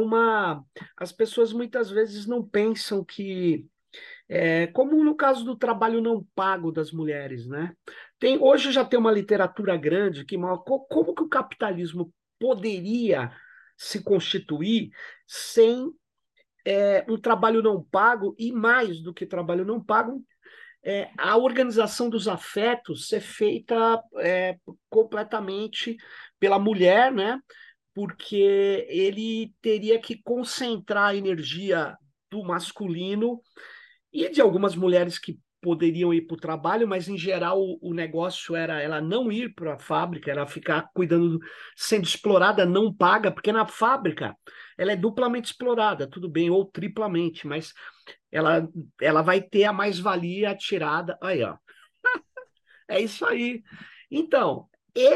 as pessoas muitas vezes não pensam que, como no caso do trabalho não pago das mulheres, né? Hoje já tem uma literatura grande que como que o capitalismo poderia se constituir sem um trabalho não pago e mais do que trabalho não pago, a organização dos afetos ser feita completamente pela mulher, né? Porque ele teria que concentrar a energia do masculino e de algumas mulheres que poderiam ir para o trabalho, mas em geral o negócio era ela não ir para a fábrica, ela ficar cuidando, sendo explorada, não paga, porque na fábrica ela é duplamente explorada, tudo bem, ou triplamente, mas ela, ela vai ter a mais-valia tirada. Aí, ó. É isso aí. Então,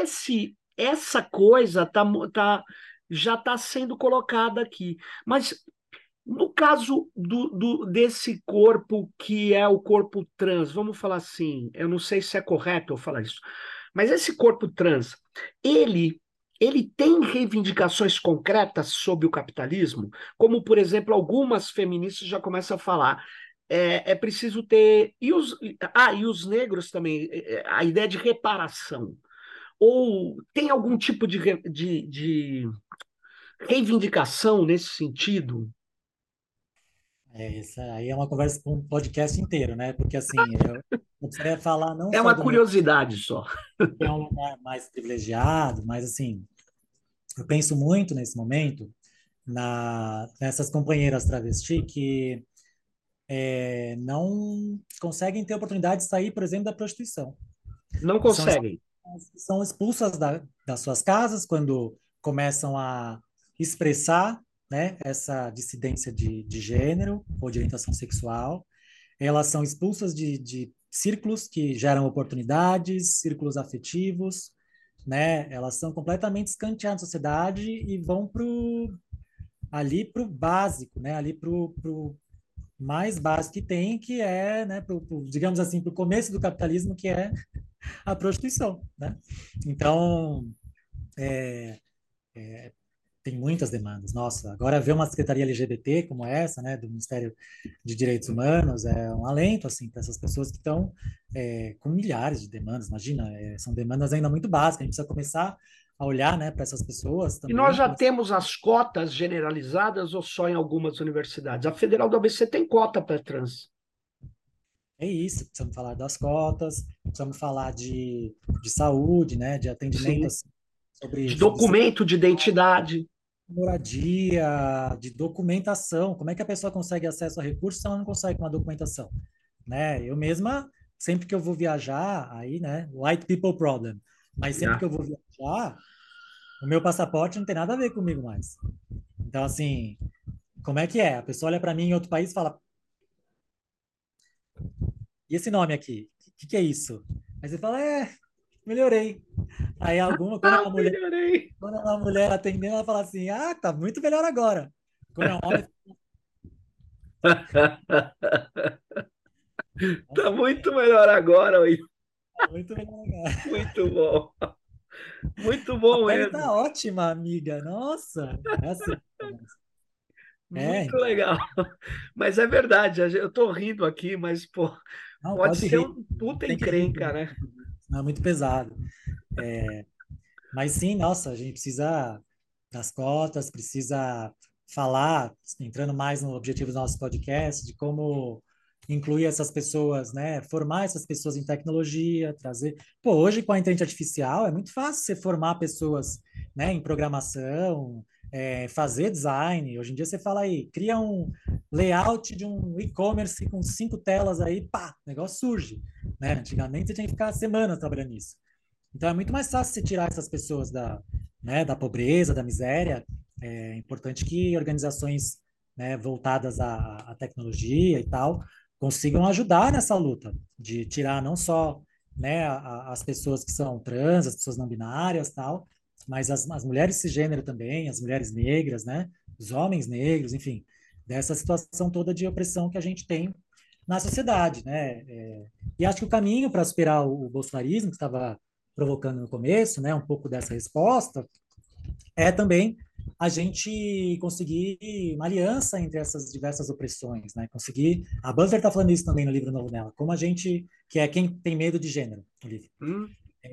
essa coisa já está sendo colocada aqui. Mas no caso desse corpo que é o corpo trans, vamos falar assim, eu não sei se é correto eu falar isso, mas esse corpo trans, ele, ele tem reivindicações concretas sobre o capitalismo, como, por exemplo, algumas feministas já começam a falar. É preciso ter. E os negros também, a ideia de reparação. Ou tem algum tipo de reivindicação nesse sentido? Isso aí é uma conversa com um podcast inteiro, né? Porque, assim, eu precisaria falar não É só uma do meu, curiosidade só. que é um lugar mais privilegiado, mas, assim, eu penso muito nesse momento nessas companheiras travesti que não conseguem ter oportunidade de sair, por exemplo, da prostituição. Não E conseguem. são expulsas das suas casas quando começam a expressar, né, essa dissidência de gênero ou de orientação sexual. Elas são expulsas de círculos que geram oportunidades, círculos afetivos, né? Elas são completamente escanteadas na sociedade e vão ali para o básico, né? Ali para o mais básico que tem, que é, né, digamos assim, para o começo do capitalismo, que é a prostituição, né? Então, tem muitas demandas. Nossa, agora ver uma secretaria LGBT como essa, né, do Ministério de Direitos Humanos, é um alento, assim, para essas pessoas que estão com milhares de demandas. Imagina, são demandas ainda muito básicas. A gente precisa começar a olhar, né, para essas pessoas E nós também. já temos as cotas generalizadas ou só em algumas universidades? A Federal do ABC tem cota para trans. É isso, precisamos falar das cotas, precisamos falar de saúde, né, de atendimento Sim. assim, sobre, De sobre documento de identidade. moradia, de documentação. Como é que a pessoa consegue acesso a recursos se ela não consegue uma documentação? Né? Eu mesma, sempre que eu vou viajar, aí, né, white people problem, mas sempre que Né? eu vou viajar, o meu passaporte não tem nada a ver comigo mais. Então, assim, como é que é? A pessoa olha para mim em outro país e fala: e esse nome aqui? O que é isso? Aí você fala: melhorei. Aí alguma, Ah, melhorei. quando é uma mulher atendendo, ela fala assim: tá muito melhor agora. Quando é um homem, Tá nossa, muito melhor agora, oi. tá muito melhor agora. Muito bom. Muito A bom pele mesmo. tá ótima, amiga. Nossa, é assim. Muito Então, legal. Mas é verdade, eu tô rindo aqui, mas pô, não, pode pode ser rir. um puta Tem que rir, encrenca, né? não é muito pesado. Mas sim, nossa, a gente precisa das cotas, precisa falar, entrando mais no objetivo do nosso podcast, de como incluir essas pessoas, né? Formar essas pessoas em tecnologia, trazer. Pô, hoje com a inteligência artificial é muito fácil você formar pessoas né, em programação, fazer design. Hoje em dia você fala aí, cria um layout de um e-commerce com 5 telas aí, pá, o negócio surge, né? Antigamente você tinha que ficar semanas trabalhando nisso. Então é muito mais fácil você tirar essas pessoas da pobreza, da miséria. É importante que organizações, né, voltadas à tecnologia e tal consigam ajudar nessa luta de tirar não só, né, as pessoas que são trans, as pessoas não binárias, tal, mas as mulheres cisgênero também, as mulheres negras, né, os homens negros, enfim, dessa situação toda de opressão que a gente tem na sociedade, né? E acho que o caminho para superar o bolsonarismo que estava provocando no começo, né, um pouco dessa resposta, é também a gente conseguir uma aliança entre essas diversas opressões, né? Conseguir. A Butler está falando isso também no livro novo dela, como a gente, que é quem tem medo de gênero, no livro. Hum,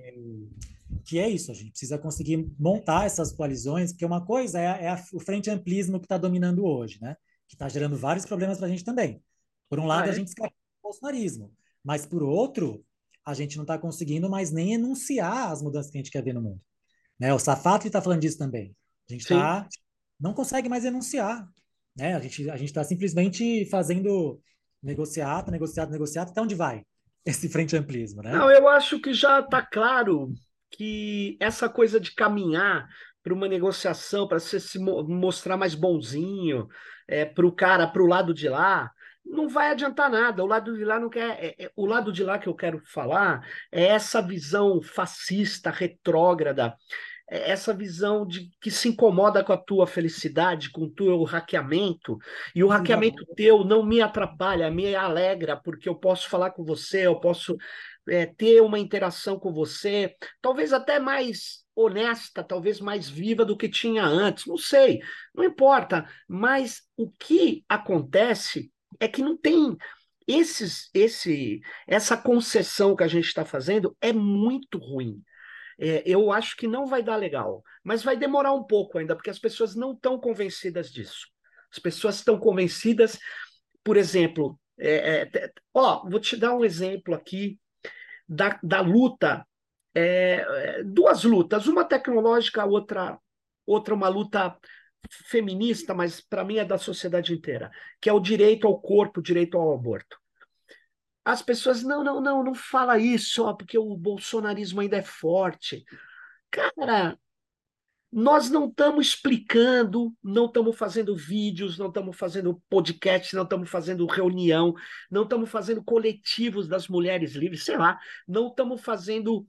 Que é isso, a gente precisa conseguir montar essas coalizões, porque uma coisa o frente amplismo que está dominando hoje, né? Que está gerando vários problemas para a gente também. Por um ah, lado, a é? gente escapa do bolsonarismo, mas por outro, a gente não está conseguindo mais nem enunciar as mudanças que a gente quer ver no mundo, né? O Safatli está falando disso também. A gente Sim. não consegue mais enunciar, né? A gente está simplesmente fazendo negociata, negociata, negociata, até onde vai esse frente amplismo, né? Não, eu acho que já está claro que essa coisa de caminhar para uma negociação, para você mostrar mais bonzinho, para o cara, para o lado de lá, não vai adiantar nada. O lado de lá não quer. O lado de lá que eu quero falar é essa visão fascista, retrógrada, essa visão de que se incomoda com a tua felicidade, com o teu hackeamento, e o Filho da hackeamento teu não me atrapalha, me alegra, porque eu posso falar com você, eu posso ter uma interação com você, talvez até mais honesta, talvez mais viva do que tinha antes, não sei, não importa, mas o que acontece é que não tem essa concessão que a gente está fazendo é muito ruim. Eu acho que não vai dar legal, mas vai demorar um pouco ainda, porque as pessoas não estão convencidas disso. As pessoas estão convencidas, por exemplo, vou te dar um exemplo aqui da luta, duas lutas, uma tecnológica, outra uma luta feminista, mas para mim é da sociedade inteira, que é o direito ao corpo, o direito ao aborto. As pessoas, não fala isso, ó, porque o bolsonarismo ainda é forte. Cara, nós não estamos explicando, não estamos fazendo vídeos, não estamos fazendo podcast, não estamos fazendo reunião, não estamos fazendo coletivos das mulheres livres, sei lá, não estamos fazendo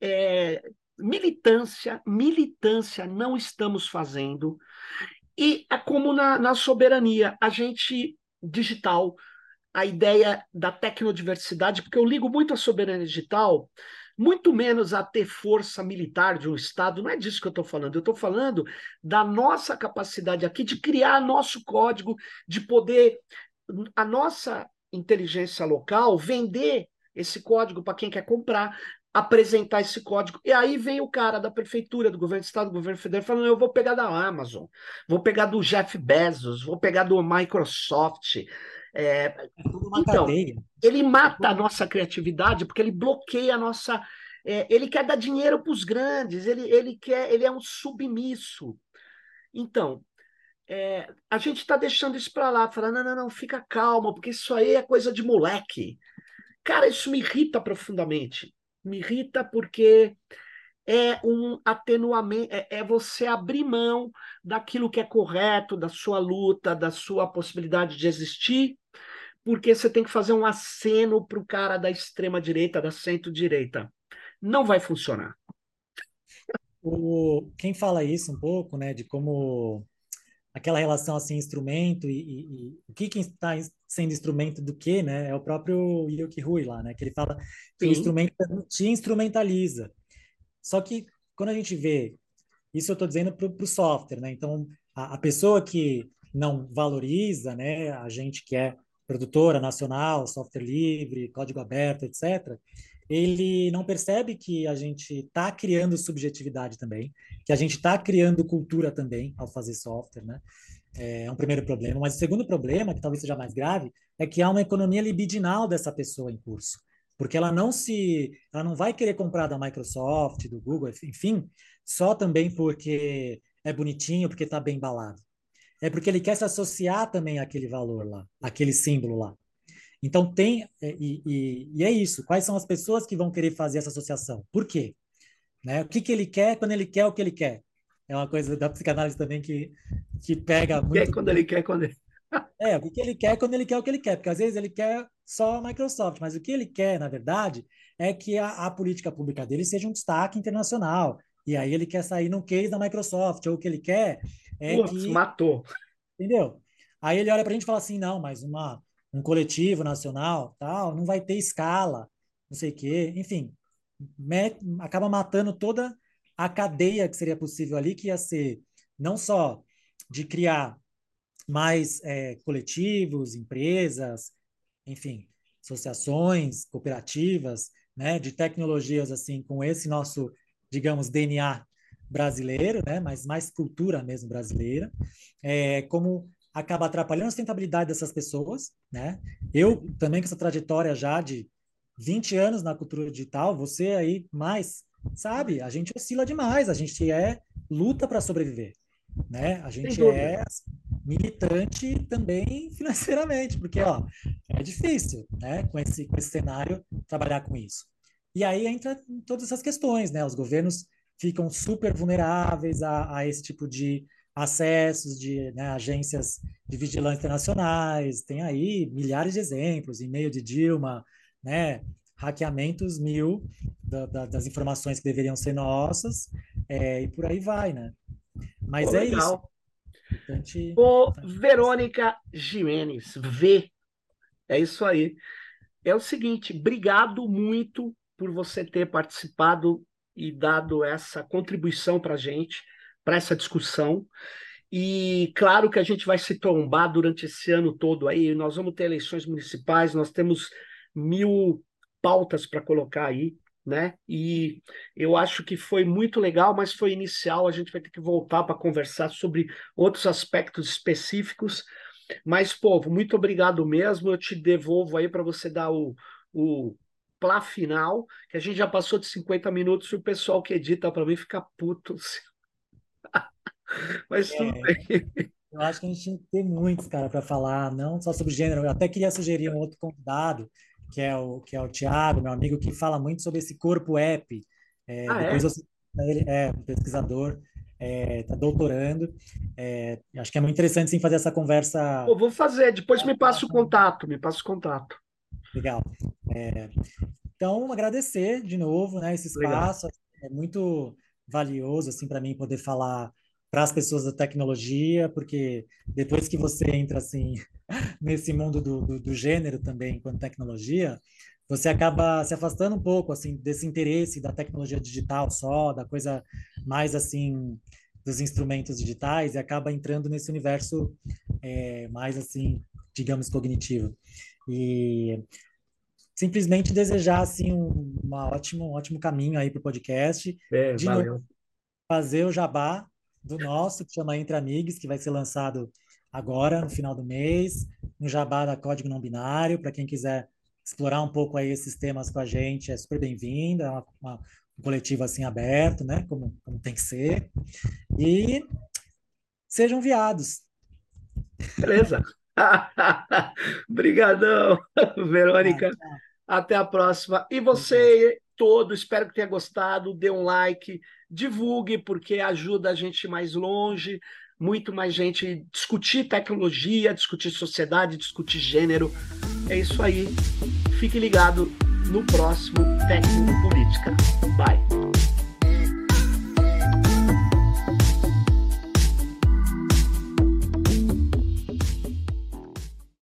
militância não estamos fazendo. E é como na soberania, a gente digital, a ideia da tecnodiversidade, porque eu ligo muito à soberania digital, muito menos a ter força militar de um Estado, não é disso que eu estou falando, eu estou falando da nossa capacidade aqui de criar nosso código, de poder, a nossa inteligência local, vender esse código para quem quer comprar, apresentar esse código. E aí vem o cara da prefeitura, do governo do estado, do governo federal, falando: eu vou pegar da Amazon, vou pegar do Jeff Bezos, vou pegar do Microsoft. É, É toda uma então, cadeia. ele mata a nossa criatividade porque ele bloqueia a nossa. Ele quer dar dinheiro para os grandes, ele é um submisso. Então, a gente está deixando isso para lá, falando, não, fica calma, porque isso aí é coisa de moleque. Cara, isso me irrita profundamente. Me irrita porque é um atenuamento, é você abrir mão daquilo que é correto, da sua luta, da sua possibilidade de existir, porque você tem que fazer um aceno para o cara da extrema-direita, da centro-direita. Não vai funcionar. Quem fala isso um pouco, né, de como aquela relação assim instrumento e o que quem está sendo instrumento do que, né, é o próprio Yuki Rui lá, né, que ele fala que o Sim, instrumento te instrumentaliza. Só que quando a gente vê, isso eu estou dizendo para o software, né, então a pessoa que não valoriza, né, a gente que é produtora nacional, software livre, código aberto, etc., ele não percebe que a gente está criando subjetividade também, que a gente está criando cultura também ao fazer software, né? É um primeiro problema. Mas o segundo problema, que talvez seja mais grave, é que há uma economia libidinal dessa pessoa em curso. Porque ela não vai querer comprar da Microsoft, do Google, enfim, só também porque é bonitinho, porque está bem embalado. É porque ele quer se associar também àquele valor lá, àquele símbolo lá. Então e é isso. Quais são as pessoas que vão querer fazer essa associação? Por quê? Né? O que que ele quer quando ele quer o que ele quer? É uma coisa da psicanálise também que pega Quer muito. quando ele quer, quando ele... O que ele quer quando ele quer o que ele quer, porque às vezes ele quer só a Microsoft, mas o que ele quer, na verdade, é que a política pública dele seja um destaque internacional. E aí ele quer sair no case da Microsoft, ou o que ele quer é Putz, que, matou. entendeu? Aí ele olha para a gente e fala assim, não, mas um coletivo nacional, tal, não vai ter escala, não sei o quê, enfim, acaba matando toda a cadeia que seria possível ali, que ia ser não só de criar mais coletivos, empresas, enfim, associações, cooperativas, né, de tecnologias assim com esse nosso, digamos, DNA brasileiro, né, mas mais cultura mesmo brasileira, como acaba atrapalhando a sustentabilidade dessas pessoas, né? Eu também com essa trajetória já de 20 anos na cultura digital, você aí mais, sabe? A gente oscila demais, a gente luta para sobreviver, né? A Sem gente dúvida. é militante também financeiramente, porque ó, é difícil, né? Com esse cenário trabalhar com isso. E aí entra em todas essas questões, né? Os governos ficam super vulneráveis a esse tipo de acessos de, né, agências de vigilância internacionais. Tem aí milhares de exemplos, e-mail de Dilma, né? Hackeamentos mil das informações que deveriam ser nossas, e por aí vai, né? Pô, Mas é isso. legal. Importante. Ô, Verônica Jimenez, V. É isso aí. É o seguinte, obrigado muito por você ter participado e dado essa contribuição para a gente, para essa discussão. E claro que a gente vai se trombar durante esse ano todo aí. Nós vamos ter eleições municipais, nós temos 1000 pautas para colocar aí, né? E eu acho que foi muito legal, mas foi inicial. A gente vai ter que voltar para conversar sobre outros aspectos específicos. Mas, povo, muito obrigado mesmo. Eu te devolvo aí para você dar o plá final, que a gente já passou de 50 minutos e o pessoal que edita para mim fica puto. Mas tudo É, bem. eu acho que a gente tinha que ter muitos, cara, para falar, não só sobre gênero. Eu até queria sugerir um outro convidado, que é o Thiago, meu amigo, que fala muito sobre esse corpo app. Ah, Depois é? você, ele é um pesquisador, está doutorando. Acho que é muito interessante sim fazer essa conversa Pô, vou fazer. Depois me passa o contato. Me passa o contato. legal. É, Então, agradecer de novo, né, esse Legal. espaço. É muito valioso assim para mim poder falar para as pessoas da tecnologia, porque depois que você entra assim nesse mundo do gênero também enquanto tecnologia, você acaba se afastando um pouco assim desse interesse da tecnologia digital só, da coisa mais assim dos instrumentos digitais e acaba entrando nesse universo mais assim, digamos, cognitivo. E simplesmente desejar assim um ótimo caminho aí para o podcast. É, De novo, valeu. fazer o jabá do nosso, que chama Entre Amigos, que vai ser lançado agora, no final do mês, um jabá da Código Não Binário, para quem quiser explorar um pouco aí esses temas com a gente, é super bem-vindo, um coletivo assim aberto, né, como tem que ser, e sejam viados. Beleza. Obrigadão, Ah, Verônica. Até a próxima. E você todo, espero que tenha gostado. Dê um like, divulgue, porque ajuda a gente mais longe, muito mais gente discutir tecnologia, discutir sociedade, discutir gênero. É isso aí. Fique ligado no próximo Técnico Política. Bye.